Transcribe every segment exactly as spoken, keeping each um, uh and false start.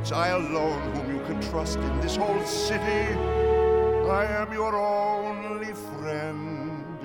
It's I alone whom you can trust in this whole city. I am your only friend.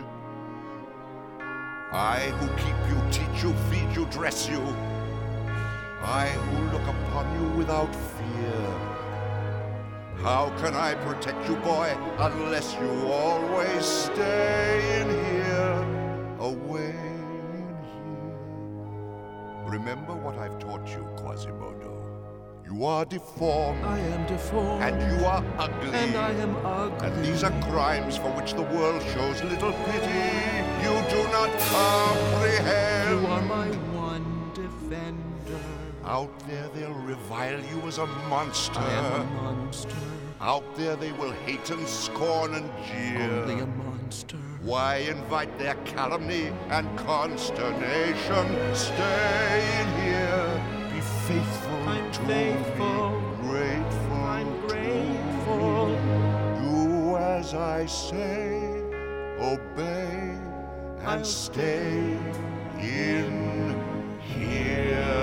I who keep you, teach you, feed you, dress you. I who look upon you without fear. How can I protect you, boy, unless you always stay in here, away in here? Remember what I've taught you, Quasimodo. You are deformed. I am deformed. And you are ugly. And I am ugly. And these are crimes for which the world shows little pity. You do not comprehend. You are my one defender. Out there they'll revile you as a monster. I am a monster. Out there they will hate and scorn and jeer. Only a monster. Why invite their calumny and consternation? Stay in here. Be faithful I'm to faithful. me. Grateful. I'm grateful. To me. Do as I say. Obey and I'll stay in here.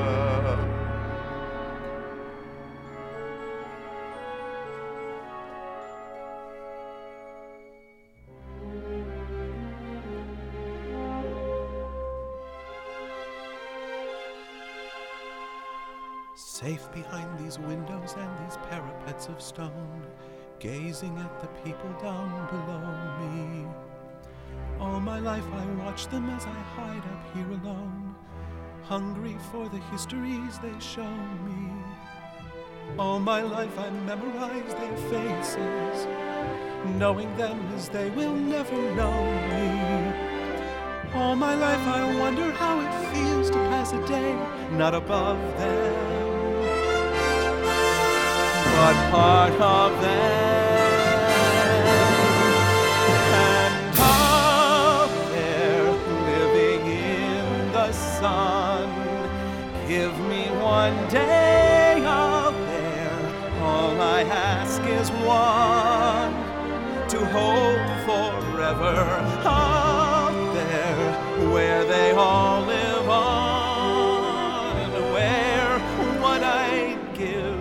Safe behind these windows and these parapets of stone, gazing at the people down below me. All my life I watch them as I hide up here alone, hungry for the histories they show me. All my life I memorize their faces, knowing them as they will never know me. All my life I wonder how it feels to pass a day not above them, but part of them. And up there, living in the sun, give me one day out there. All I ask is one, to hold forever. Up there, where they all live on, and where what I'd give,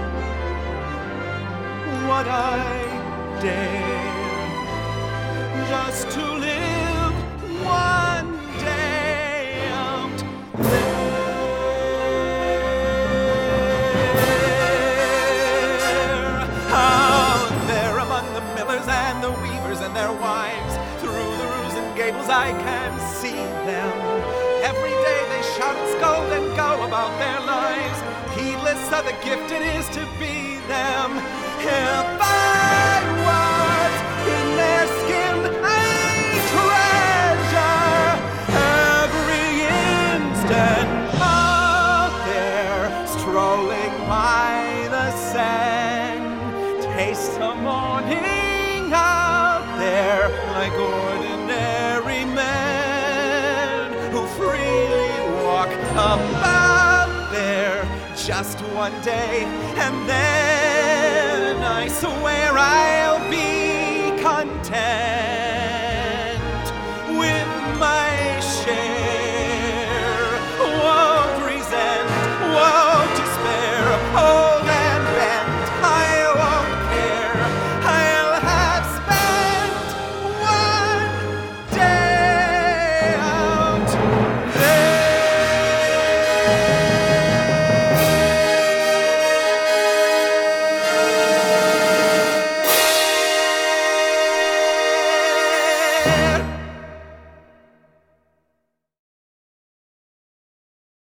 what I dare, just to live one day out there. Out there among the millers and the weavers and their wives, through the roofs and gables I can see them. Every day they shout and scold and go about their lives, heedless of the gift it is to be them. If I was in their skin, I'd treasure every instant out there, strolling by the sand. Taste the morning out there, like ordinary men who freely walk about there, just one day and then